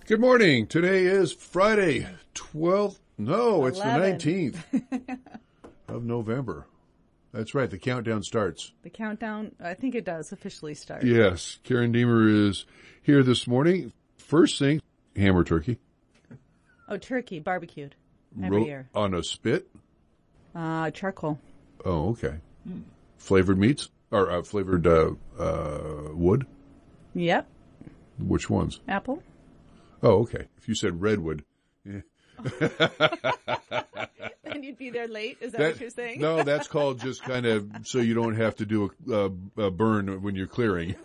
Good morning. Today is Friday, 12th. No, it's the 19th of November. That's right. The countdown starts. The countdown, I think it does officially start. Yes. Karen Deemer is here this morning. First thing, ham or turkey? Oh, turkey, barbecued every year. On a spit? Charcoal. Oh, okay. Flavored meats? Or flavored wood? Yep. Which ones? Apple. Oh, okay. If you said redwood. Yeah. Then you'd be there late? Is that what you're saying? No, that's called just kind of so you don't have to do a burn when you're clearing.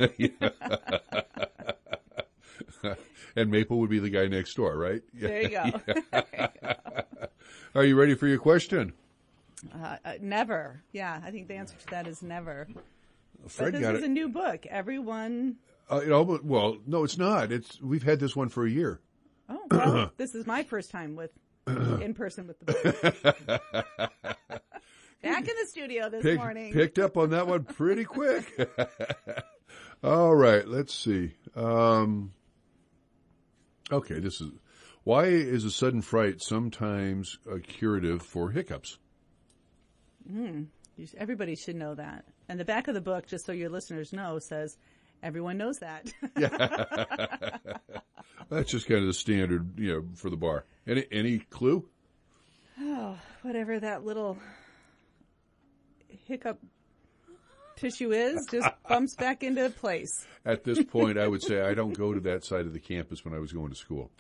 And Maple would be the guy next door, right? There you go. Yeah. Are you ready for your question? Never. Yeah, I think the answer to that is never. Fred but this is a new book. Everyone... well, no, it's not. We've had this one for a year. Oh, well, this is my first time in person with the book. Back in the studio this morning. Picked up on that one pretty quick. All right, let's see. Okay, why is a sudden fright sometimes a curative for hiccups? Everybody should know that. And the back of the book, just so your listeners know, says, everyone knows that. Yeah. That's just kind of the standard, for the bar. Any clue? Oh, whatever that little hiccup tissue is, just bumps back into place. At this point, I would say I don't go to that side of the campus when I was going to school.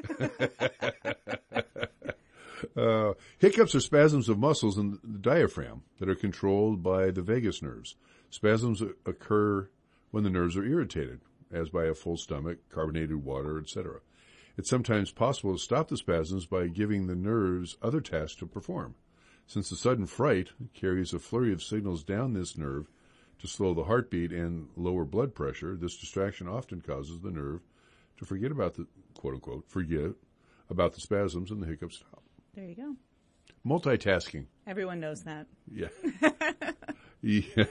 Hiccups are spasms of muscles in the diaphragm that are controlled by the vagus nerves. Spasms occur when the nerves are irritated, as by a full stomach, carbonated water, etc. It's sometimes possible to stop the spasms by giving the nerves other tasks to perform. Since the sudden fright carries a flurry of signals down this nerve to slow the heartbeat and lower blood pressure, this distraction often causes the nerve to forget about the, quote-unquote, forget about the spasms and the hiccups stop. There you go. Multitasking. Everyone knows that. Yeah. Yeah.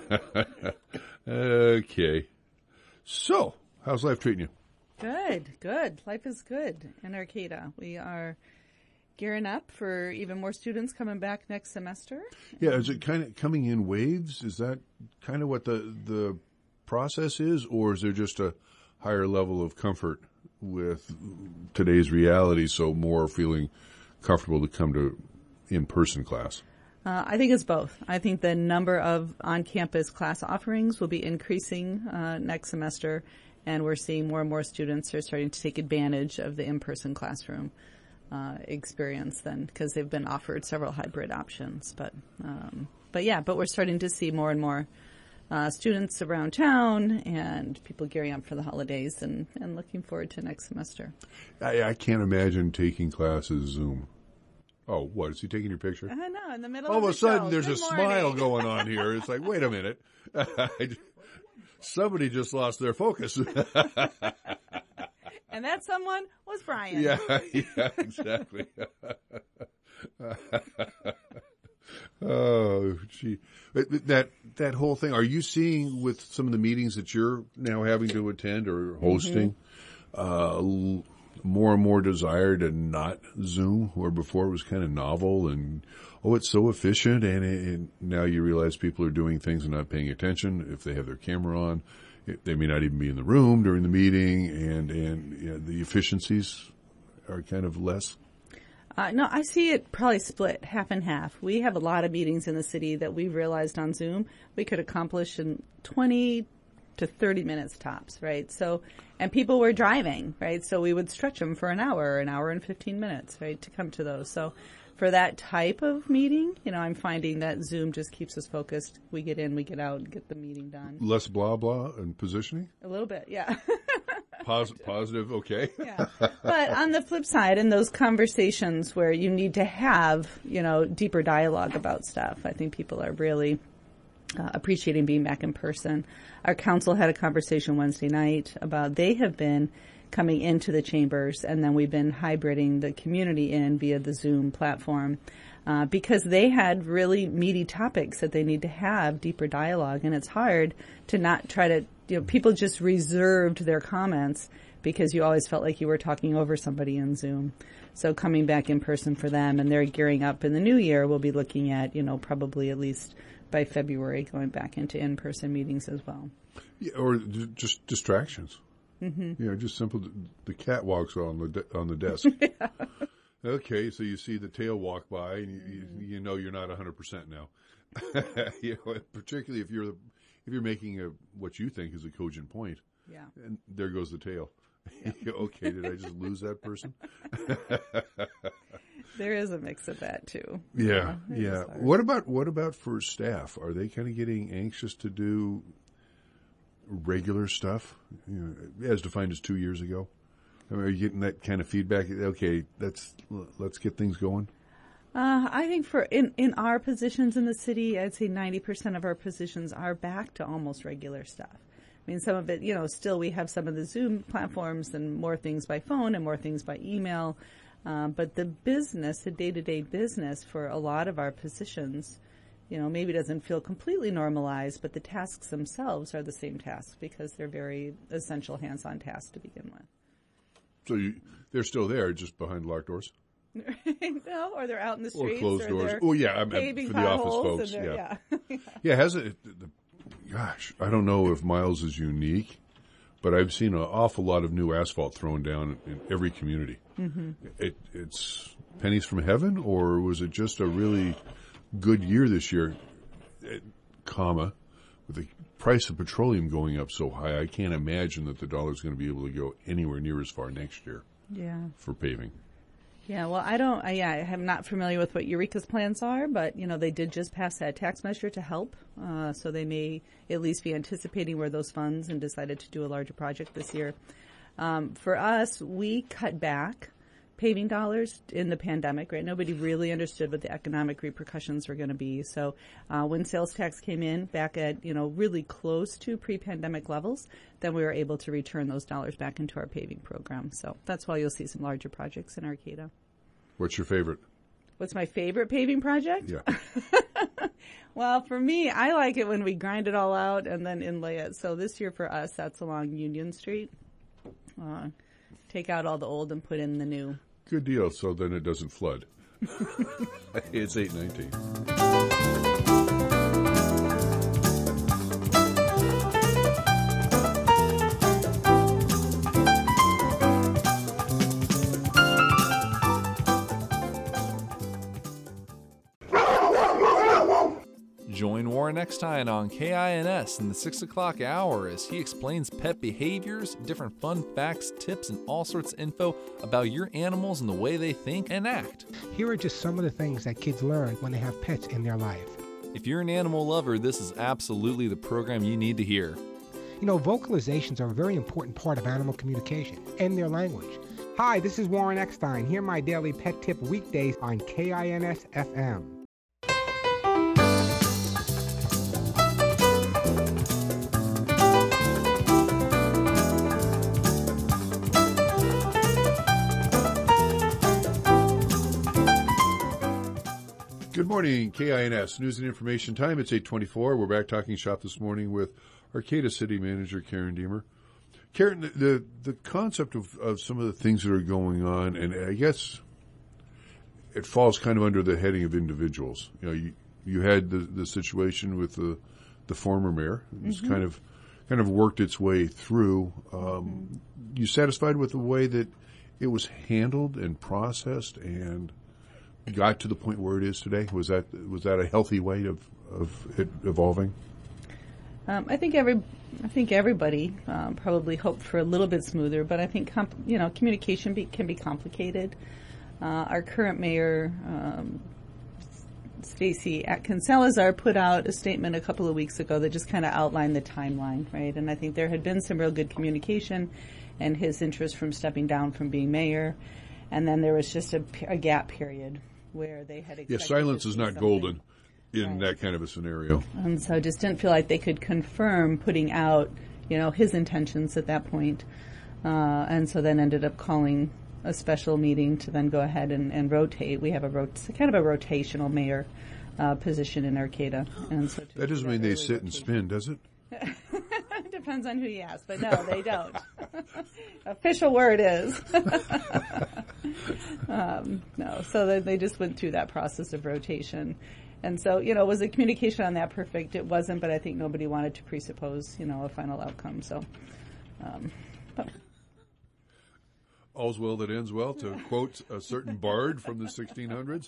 Okay. So, how's life treating you? Good. Life is good in Arcata. We are gearing up for even more students coming back next semester. Yeah, is it kind of coming in waves? Is that kind of what the process is, or is there just a higher level of comfort with today's reality, so more feeling comfortable to come to in-person class? I think it's both. I think the number of on-campus class offerings will be increasing next semester, and we're seeing more and more students are starting to take advantage of the in-person classroom experience then, because they've been offered several hybrid options. But we're starting to see more and more students around town and people gearing up for the holidays and looking forward to next semester. I can't imagine taking classes Zoom. Oh, what? Is he taking your picture? I know, in the middle All of the a sudden, show. there's Good a morning. smile going on here. It's like, wait a minute. Somebody just lost their focus. And that someone was Brian. Yeah, exactly. Oh, gee. That whole thing, are you seeing with some of the meetings that you're now having to attend or hosting, more and more desire to not Zoom, where before it was kind of novel and, it's so efficient, and now you realize people are doing things and not paying attention. If they have their camera on, they may not even be in the room during the meeting, and the efficiencies are kind of less. No, I see it probably split half and half. We have a lot of meetings in the city that we realized on Zoom we could accomplish in 20 to 30 minutes tops, right? So, and people were driving, right? So we would stretch them for an hour and 15 minutes, right, to come to those. So for that type of meeting, I'm finding that Zoom just keeps us focused. We get in, we get out, and get the meeting done. Less blah, blah and positioning? A little bit, yeah. Positive, okay. Yeah. But on the flip side, in those conversations where you need to have, deeper dialogue about stuff, I think people are really appreciating being back in person. Our council had a conversation Wednesday night about they have been coming into the chambers, and then we've been hybriding the community in via the Zoom platform because they had really meaty topics that they need to have deeper dialogue, and it's hard to not try to people just reserved their comments because you always felt like you were talking over somebody in Zoom. So coming back in person for them, and they're gearing up in the new year, we'll be looking at, probably at least by February going back into in-person meetings as well. Yeah, or just distractions. Mm-hmm. Just simple. The cat walks on the desk. Yeah. Okay, so you see the tail walk by, and you know you're not 100% now. Particularly if you're making what you think is a cogent point. Yeah. And there goes the tail. Yeah. Okay, did I just lose that person? There is a mix of that too. Yeah. What about for staff? Are they kind of getting anxious to do regular stuff, as defined as 2 years ago? I mean, are you getting that kind of feedback? Okay, let's get things going. I think in our positions in the city, I'd say 90% of our positions are back to almost regular stuff. I mean, some of it, still we have some of the Zoom platforms and more things by phone and more things by email. But the day-to-day business for a lot of our positions, maybe doesn't feel completely normalized, but the tasks themselves are the same tasks because they're very essential hands-on tasks to begin with. So they're still there, just behind locked doors? No, or they're out in the streets. Or closed doors. Oh, yeah, I mean, for the office folks. Yeah. Yeah, has it... Gosh, I don't know if Miles is unique, but I've seen an awful lot of new asphalt thrown down in every community. Mm-hmm. It's pennies from heaven, or was it just a really good year this year, with the price of petroleum going up so high, I can't imagine that the dollar's going to be able to go anywhere near as far next year for paving. Yeah, well, I am not familiar with what Eureka's plans are, but, they did just pass that tax measure to help. So they may at least be anticipating where those funds and decided to do a larger project this year. For us, we cut back paving dollars in the pandemic, right? Nobody really understood what the economic repercussions were going to be. So when sales tax came in back at, really close to pre-pandemic levels, then we were able to return those dollars back into our paving program. So that's why you'll see some larger projects in Arcata. What's your favorite? What's my favorite paving project? Yeah. Well, for me, I like it when we grind it all out and then inlay it. So this year for us, that's along Union Street. Take out all the old and put in the new. Good deal. So then it doesn't flood. It's 8:19. Join Warren Eckstein on KINS in the 6 o'clock hour as he explains pet behaviors, different fun facts, tips, and all sorts of info about your animals and the way they think and act. Here are just some of the things that kids learn when they have pets in their life. If you're an animal lover, this is absolutely the program you need to hear. Vocalizations are a very important part of animal communication and their language. Hi, this is Warren Eckstein. Hear my daily pet tip weekdays on KINS FM. Good morning, KINS News and Information Time. It's 8:24. We're back talking shop this morning with Arcata City Manager Karen Deemer. Karen, the concept of some of the things that are going on, and I guess it falls kind of under the heading of individuals. You had the situation with the former mayor. It's kind of worked its way through. You satisfied with the way that it was handled and processed and got to the point where it is today? Was that a healthy way of it evolving? I think everybody probably hoped for a little bit smoother, but I think communication can be complicated. Our current mayor, Stacy Atkins-Salazar, put out a statement a couple of weeks ago that just kind of outlined the timeline, right? And I think there had been some real good communication and his interest from stepping down from being mayor, and then there was just a gap period where they had expected silence is not golden in that kind of a scenario. And so just didn't feel like they could confirm putting out, his intentions at that point. And so then ended up calling a special meeting to then go ahead and rotate. We have kind of a rotational mayor position in Arcata. And so that doesn't mean they sit and spin, does it? depends on who you ask, but no, they don't. Official word is. No, so they just went through that process of rotation. And so, was the communication on that perfect? It wasn't, but I think nobody wanted to presuppose, a final outcome. So, all's well that ends well, to quote a certain bard from the 1600s.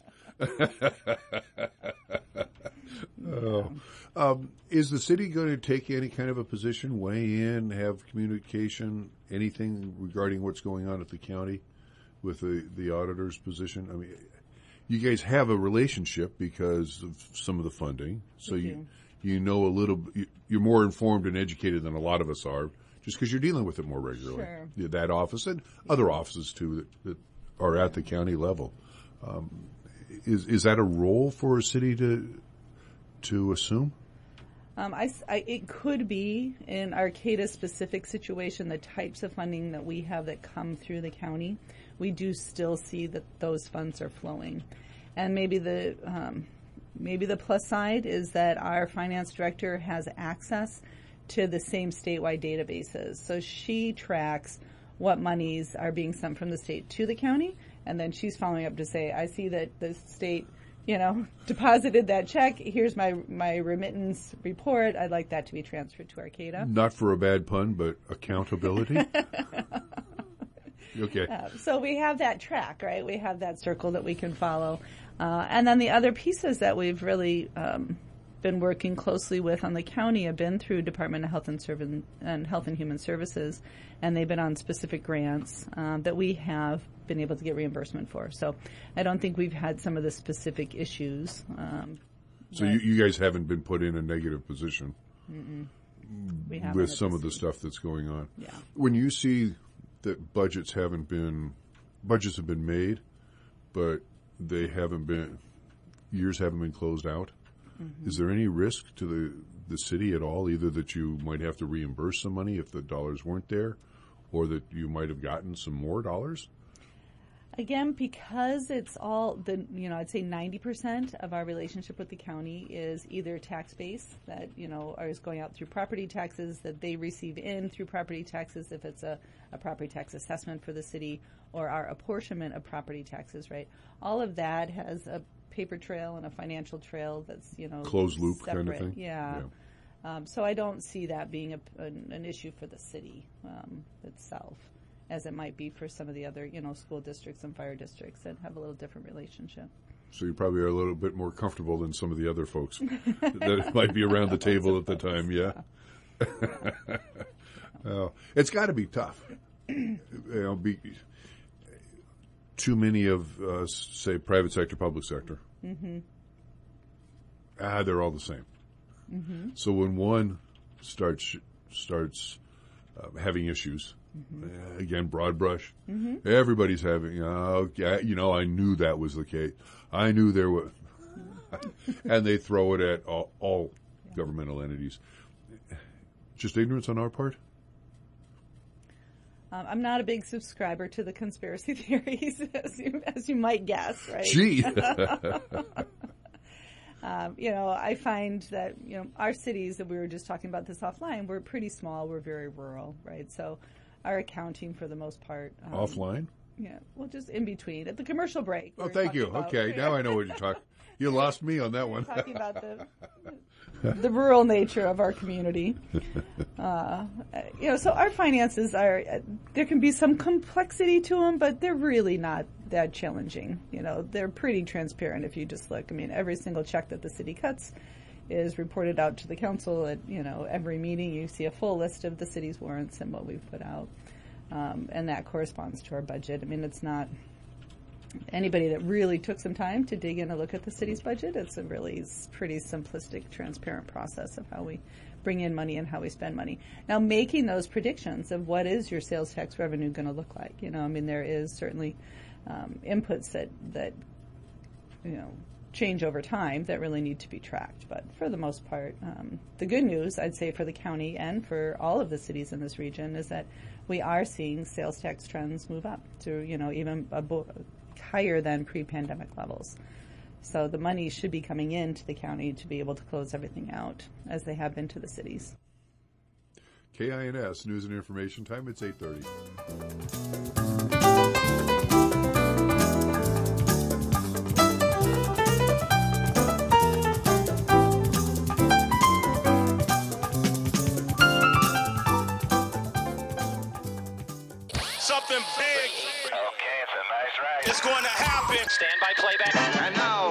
Is the city going to take any kind of a position, weigh in, have communication, anything regarding what's going on at the county with the auditor's position? I mean, you guys have a relationship because of some of the funding, so you know a little. You're more informed and educated than a lot of us are, just because you're dealing with it more regularly. Sure. That office and other offices too that are at the county level. Is that a role for a city to assume? It could be in Arcata's specific situation, the types of funding that we have that come through the county. We do still see that those funds are flowing, and maybe the plus side is that our finance director has access to the same statewide databases. So she tracks what monies are being sent from the state to the county, and then she's following up to say, I see that the state, deposited that check. Here's my remittance report. I'd like that to be transferred to Arcata. Not for a bad pun, but accountability. Okay. So we have that track, right? We have that circle that we can follow. And then the other pieces that we've really been working closely with on the county have been through Department of Health and Health and Human Services, and they've been on specific grants that we have been able to get reimbursement for. So I don't think we've had some of the specific issues. So you guys haven't been put in a negative position with some of the stuff that's going on. Yeah. When you see that budgets have been made, but years haven't been closed out. Mm-hmm. Is there any risk to the city at all, either that you might have to reimburse some money if the dollars weren't there, or that you might have gotten some more dollars? Again, because it's all I'd say 90% of our relationship with the county is either tax-based, that, is going out through property taxes that they receive in through property taxes if it's a property tax assessment for the city, or our apportionment of property taxes, right? All of that has a paper trail and a financial trail that's, closed loop separate. kind of thing? Yeah. So I don't see that being an issue for the city itself, as it might be for some of the other, school districts and fire districts that have a little different relationship. So you probably are a little bit more comfortable than some of the other folks that might be around the table at the time, yeah? It's got to be tough. Too many of, say, private sector, public sector. Mm-hmm. They're all the same. Mm-hmm. So when one starts having issues, mm-hmm. Again, broad brush, mm-hmm. everybody's having, I knew that was the case. I knew there was, and they throw it at all governmental entities. Just ignorance on our part? I'm not a big subscriber to the conspiracy theories, as you might guess, right? Gee. I find that, our cities, that we were just talking about this offline, we're pretty small. We're very rural, right? So our accounting, for the most part. Offline? Yeah. Well, just in between. At the commercial break. Oh, thank you. Okay. Now I know what you're talking. You lost me on that one. Talking about the rural nature of our community. So our finances there can be some complexity to them, but they're really not that challenging. They're pretty transparent if you just look. I mean, every single check that the city cuts is reported out to the council at, every meeting. You see a full list of the city's warrants and what we've put out. And that corresponds to our budget. I mean, it's not anybody that really took some time to dig in and look at the city's budget. It's a really pretty simplistic, transparent process of how we bring in money and how we spend money. Now, making those predictions of what is your sales tax revenue going to look like, there is certainly inputs that change over time that really need to be tracked. But for the most part, the good news, I'd say, for the county and for all of the cities in this region is that we are seeing sales tax trends move up to, even higher than pre-pandemic levels. So the money should be coming into the county to be able to close everything out, as they have been to the cities. KINS News and Information Time. It's 8:30. Something big. Okay, it's a nice ride. It's going to happen. Stand by playback. And now,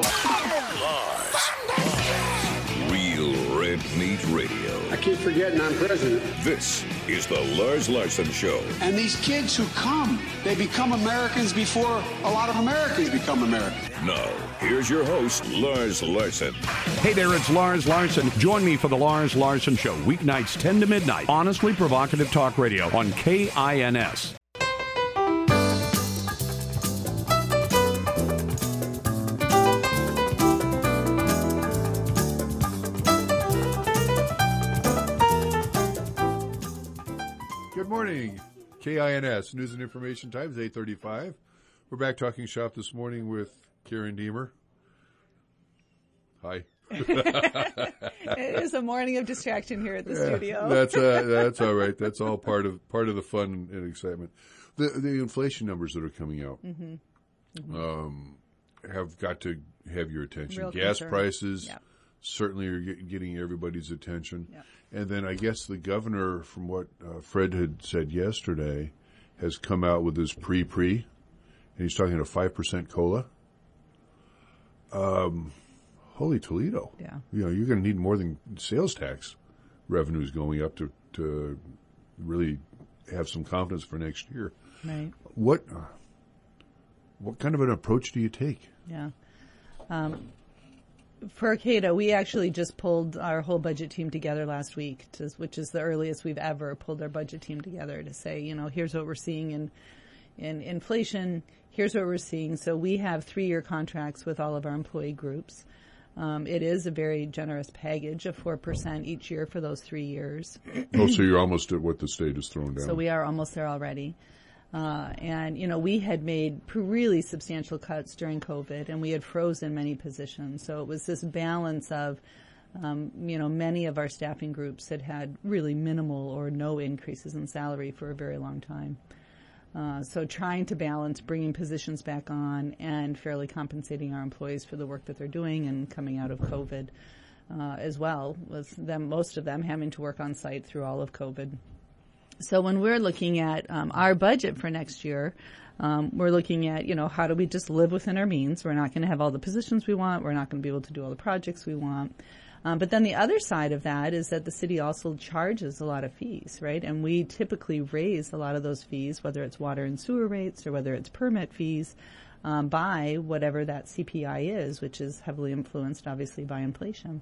Real Red Meat Radio. I keep forgetting I'm president. This is the Lars Larson Show. And these kids who come, they become Americans before a lot of Americans become Americans. Now, here's your host, Lars Larson. Hey there, it's Lars Larson. Join me for the Lars Larson Show, weeknights 10 to midnight. Honestly provocative talk radio on KINS. Good morning. KINS News and Information Times, 8:35. We're back talking shop this morning with Karen Deemer. Hi. It is a morning of distraction here at the studio. That's all right. That's all part of the fun and excitement. The inflation numbers that are coming out have got to have your attention. Real Gas concern. prices Yep. certainly are getting everybody's attention. Yep. And then I guess the governor, from what Fred had said yesterday, has come out with his pre, and he's talking a 5% COLA. Holy Toledo. Yeah. You know, you're going to need more than sales tax revenues going up to really have some confidence for next year. Right. What kind of an approach do you take? Yeah. For Arcata, we actually just pulled our whole budget team together last week, which is the earliest we've ever pulled our budget team together to say, you know, here's what we're seeing in inflation, here's what we're seeing. So we have 3-year contracts with all of our employee groups. It is a very generous package of 4% each year for those 3 years. Oh, so you're almost at what the state has thrown down. So we are almost there already. And, you know, we had made really substantial cuts during COVID, and we had frozen many positions. So it was this balance of, you know, many of our staffing groups had really minimal or no increases in salary for a very long time. So trying to balance bringing positions back on and fairly compensating our employees for the work that they're doing and coming out of COVID as well, with most of them having to work on site through all of COVID. So when we're looking at our budget for next year, we're looking at, you know, how do we just live within our means? We're not going to have all the positions we want. We're not going to be able to do all the projects we want. But then the other side of that is that the city also charges a lot of fees, right? And we typically raise a lot of those fees, whether it's water and sewer rates or whether it's permit fees, by whatever that CPI is, which is heavily influenced, obviously, by inflation.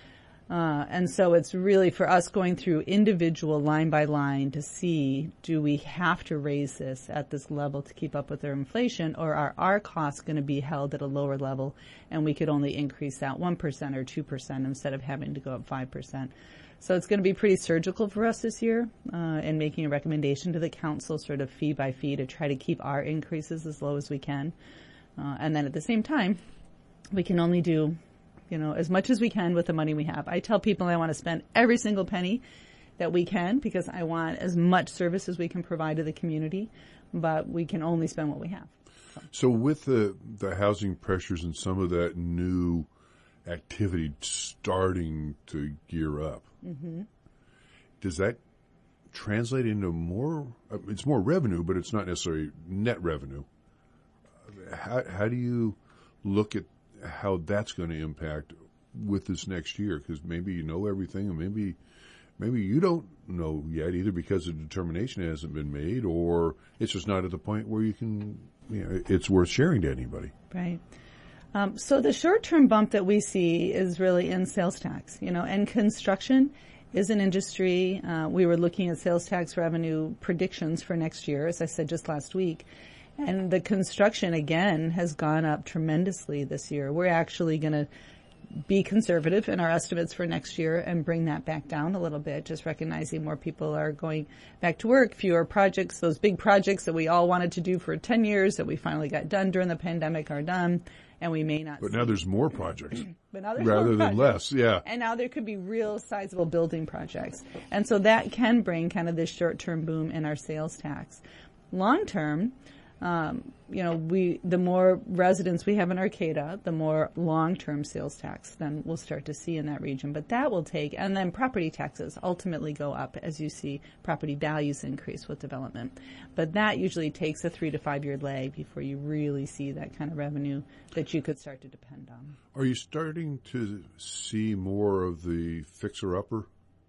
And so it's really for us going through individual line by line to see, do we have to raise this at this level to keep up with their inflation, or are our costs going to be held at a lower level and we could only increase that 1% or 2% instead of having to go up 5%. So it's going to be pretty surgical for us this year in making a recommendation to the council sort of fee by fee to try to keep our increases as low as we can. And then at the same time, we can only do, you know, as much as we can with the money we have. I tell people I want to spend every single penny that we can because I want as much service as we can provide to the community, but we can only spend what we have. So with the housing pressures and some of that new activity starting to gear up, does that translate into more? It's more revenue, but it's not necessarily net revenue. How do you look at how that's going to impact with this next year? Because maybe you know everything, and maybe you don't know yet, either because the determination hasn't been made, or it's just not at the point where you can, you know, it's worth sharing to anybody. Right. So the short-term bump that we see is really in sales tax, you know, and construction is an industry. We were looking at sales tax revenue predictions for next year, as I said just last week. And the construction, again, has gone up tremendously this year. We're actually going to be conservative in our estimates for next year and bring that back down a little bit, just recognizing more people are going back to work, fewer projects, those big projects that we all wanted to do for 10 years that we finally got done during the pandemic are done, and we may not. But now there's more projects but now there's rather more than projects. less, yeah. And now there could be real sizable building projects. And so that can bring kind of this short-term boom in our sales tax. Long-term, the more residents we have in Arcata, the more long-term sales tax then we'll start to see in that region. But that will take, and then property taxes ultimately go up as you see property values increase with development. But that usually takes a 3 to 5 year lag before you really see that kind of revenue that you could start to depend on. Are you starting to see more of the fixer-upper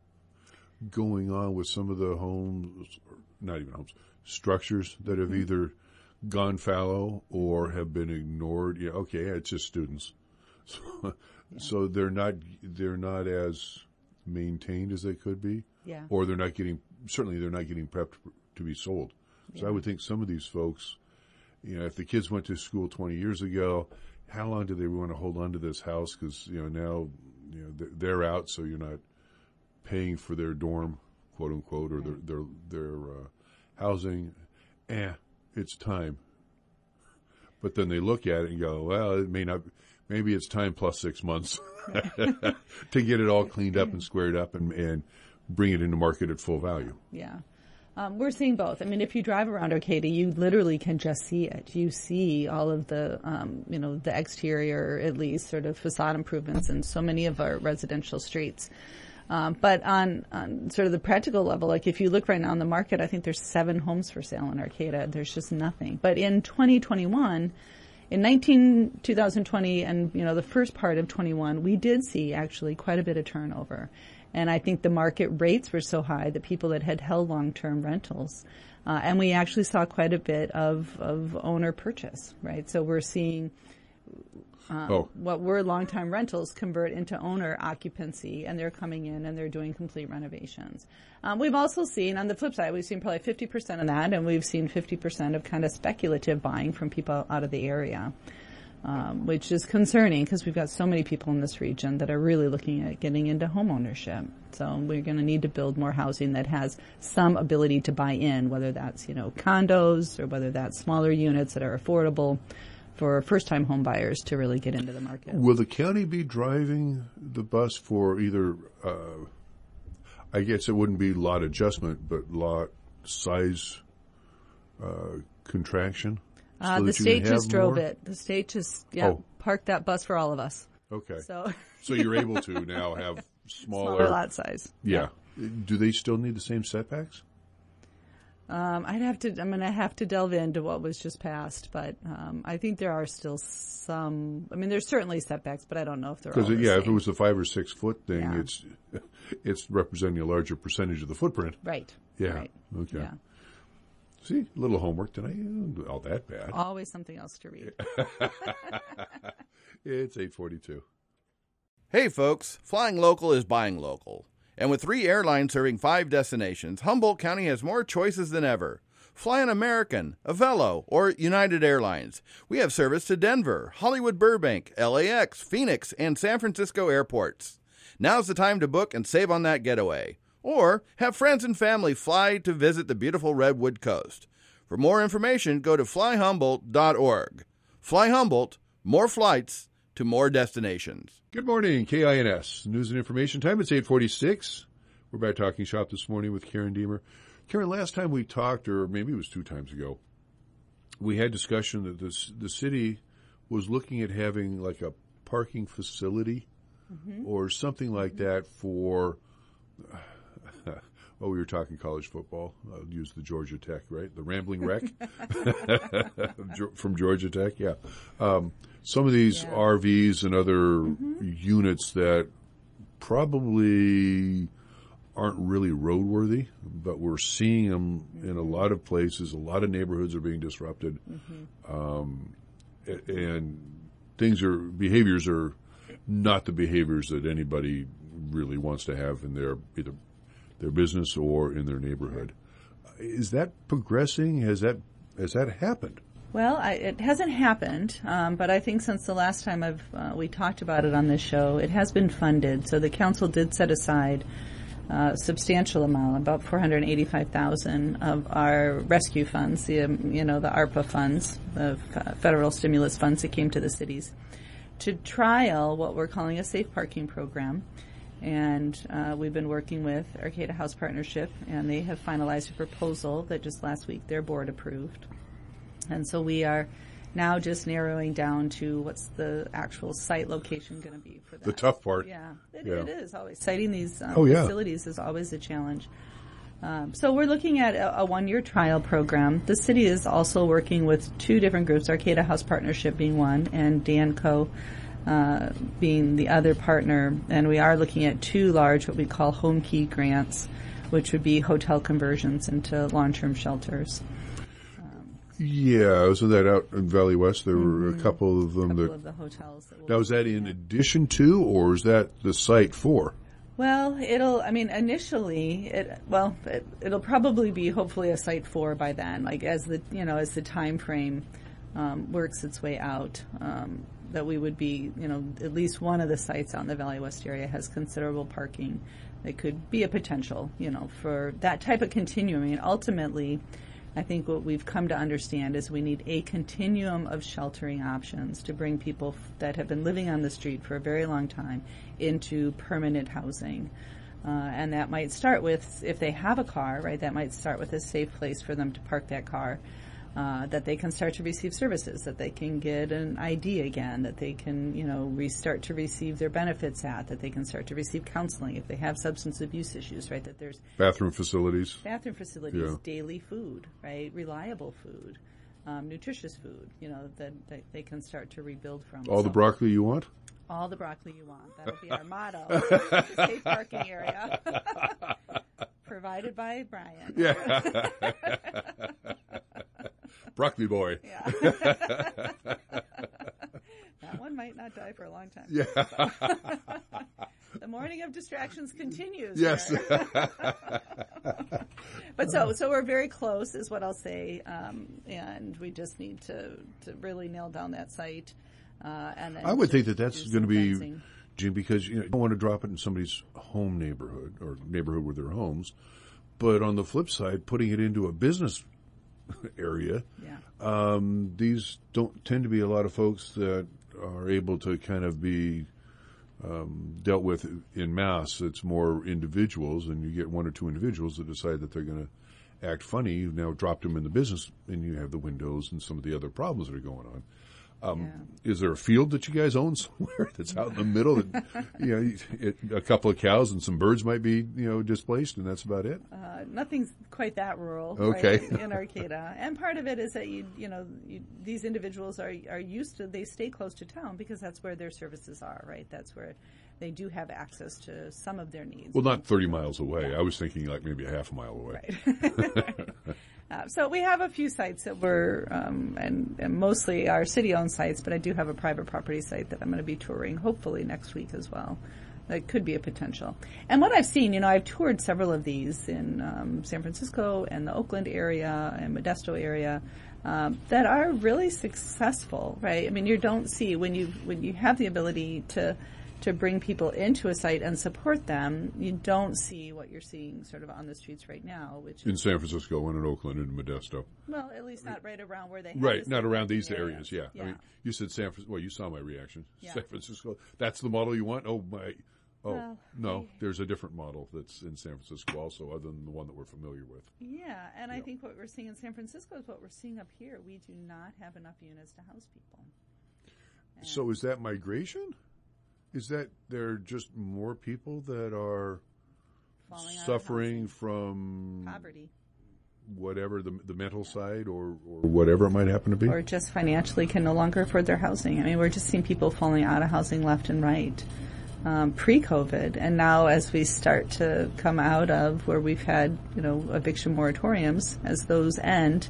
going on with some of the homes, not even homes, structures that have either gone fallow or have been ignored? Yeah, okay, it's just students. So they're not as maintained as they could be. Yeah. Or they're not getting prepped to be sold. So I would think some of these folks, if the kids went to school 20 years ago, how long do they want to hold on to this house? Because, now, they're out, so you're not paying for their dorm, quote unquote, or their housing. It's time. But then they look at it and go, well, it may not, maybe it's time plus 6 months to get it all cleaned up and squared up and bring it into market at full value. Yeah. We're seeing both. I mean, if you drive around Arcata, you literally can just see it. You see all of the, the exterior, at least, sort of facade improvements in so many of our residential streets. But on sort of the practical level, like if you look right now on the market, I think there's 7 homes for sale in Arcata. There's just nothing. But in 2021, in 2020 and, the first part of 21, we did see actually quite a bit of turnover. And I think the market rates were so high that people that had held long-term rentals, and we actually saw quite a bit of owner purchase, right? So we're seeing what were long-time rentals convert into owner occupancy, and they're coming in and they're doing complete renovations. We've also seen, on the flip side, we've seen probably 50% of that, and we've seen 50% of kind of speculative buying from people out of the area. Which is concerning because we've got so many people in this region that are really looking at getting into home ownership. So we're going to need to build more housing that has some ability to buy in, whether that's, condos or whether that's smaller units that are affordable for first-time home buyers to really get into the market. Will the county be driving the bus for either, I guess it wouldn't be lot adjustment, but lot size contraction? So the state just drove it. The state just parked that bus for all of us. Okay. So you're able to now have smaller lot size. Yeah. Do they still need the same setbacks? I'm going to have to delve into what was just passed, but I think there are still some. I mean, there's certainly setbacks, but I don't know if they're all the same. If it was a 5 or 6 foot thing, it's representing a larger percentage of the footprint. Right. Yeah. Right. Okay. Yeah. See, a little homework tonight. All that bad. Always something else to read. It's 8:42. Hey, folks. Flying local is buying local. And with 3 airlines serving 5 destinations, Humboldt County has more choices than ever. Fly an American, Avelo, or United Airlines. We have service to Denver, Hollywood Burbank, LAX, Phoenix, and San Francisco airports. Now's the time to book and save on that getaway. Or have friends and family fly to visit the beautiful Redwood Coast. For more information, go to flyhumboldt.org. Fly Humboldt, more flights to more destinations. Good morning, KINS. News and information time. It's 8:46. We're back talking shop this morning with Karen Deemer. Karen, last time we talked, or maybe it was 2 times ago, we had discussion that the city was looking at having like a parking facility or something like that for... we were talking college football. I'll use the Georgia Tech, right? The Rambling Wreck from Georgia Tech, yeah. Some of these RVs and other units that probably aren't really roadworthy, but we're seeing them in a lot of places. A lot of neighborhoods are being disrupted. And behaviors are not the behaviors that anybody really wants to have in their business or in their neighborhood. Is that progressing? Has that happened? Well, it hasn't happened, but I think since the last time we talked about it on this show, it has been funded. So the council did set aside a substantial amount, about $485,000 of our rescue funds, the ARPA funds, the federal stimulus funds that came to the cities, to trial what we're calling a safe parking program. And we've been working with Arcata House Partnership, and they have finalized a proposal that just last week their board approved. And so we are now just narrowing down to what's the actual site location going to be for that. The tough part. Yeah, it is always. Siting these yeah. facilities is always a challenge. So we're looking at a one-year trial program. The city is also working with two different groups, Arcata House Partnership being one and Danco being the other partner. And we are looking at two large, what we call home key grants, which would be hotel conversions into long-term shelters. Yeah, wasn't that out in Valley West? There were a couple of them. Of the hotels. Now, is that in addition to, or is that the site for? Well, initially, it'll probably be hopefully a site for by then, like as the time frame works its way out, that we would be, at least one of the sites out in the Valley West area has considerable parking. That could be a potential, for that type of continuum. I mean, ultimately, I think what we've come to understand is we need a continuum of sheltering options to bring people that have been living on the street for a very long time into permanent housing. And that might start with, if they have a car, right, that might start with a safe place for them to park that car, that they can start to receive services, that they can get an ID again, that they can, restart to receive their benefits that they can start to receive counseling if they have substance abuse issues, right, that there's bathroom facilities, yeah. Daily food, right, reliable food, nutritious food, that they can start to rebuild from. All the broccoli you want? All the broccoli you want. That'll be our motto. Safe parking area. Provided by Brian. Yeah. Broccoli boy. Yeah. That one might not die for a long time. Yeah. The morning of distractions continues. Yes. But so we're very close is what I'll say. And we just need to really nail down that site. And then I would think that's going to be, fencing. Jim, because you don't want to drop it in somebody's home neighborhood or neighborhood with their homes. But on the flip side, putting it into a business area, these don't tend to be a lot of folks that are able to kind of be dealt with in mass. It's more individuals, and you get one or two individuals that decide that they're going to act funny. You've now dropped them in the business, and you have the windows and some of the other problems that are going on. Is there a field that you guys own somewhere that's out in the middle that, a couple of cows and some birds might be, displaced, and that's about it? Nothing's quite that rural, okay, right, in Arcata. And part of it is that these individuals are used to, they stay close to town because that's where their services are, right? That's where they do have access to some of their needs. Well, not 30 miles away. I was thinking like maybe a half a mile away. Right. So we have a few sites that we're, and mostly our city-owned sites, but I do have a private property site that I'm going to be touring hopefully next week as well. That could be a potential. And what I've seen, I've toured several of these in San Francisco and the Oakland area and Modesto area that are really successful, right? I mean, you don't see when you have the ability to bring people into a site and support them, you don't see what you're seeing sort of on the streets right now, which in San Francisco and in Oakland and in Modesto. Well, at least not right around where they have right, not around these areas. Yeah. Yeah. I mean, you said San Francisco. Well, you saw my reaction. Yeah. San Francisco. That's the model you want? Oh my. Oh well, no, there's a different model that's in San Francisco also, other than the one that we're familiar with. Yeah, and I think what we're seeing in San Francisco is what we're seeing up here. We do not have enough units to house people. And so is that migration? Is that there are just more people that are suffering from poverty, whatever the mental side or whatever it might happen to be? Or just financially can no longer afford their housing. I mean, we're just seeing people falling out of housing left and right pre-COVID. And now as we start to come out of where we've had, eviction moratoriums, as those end,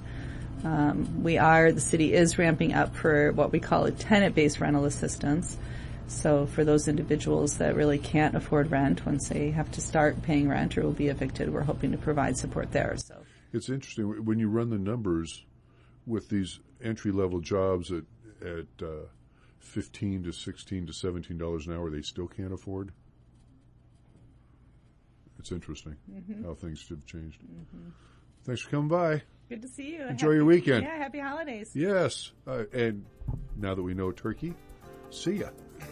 the city is ramping up for what we call a tenant-based rental assistance. So for those individuals that really can't afford rent, once they have to start paying rent or will be evicted, we're hoping to provide support there. So it's interesting when you run the numbers with these entry-level jobs at $15 to $16 to $17 an hour, they still can't afford. It's interesting how things have changed. Thanks for coming by. Good to see you. Enjoy your weekend. Yeah, happy holidays. Yes. And now that we know turkey, see ya.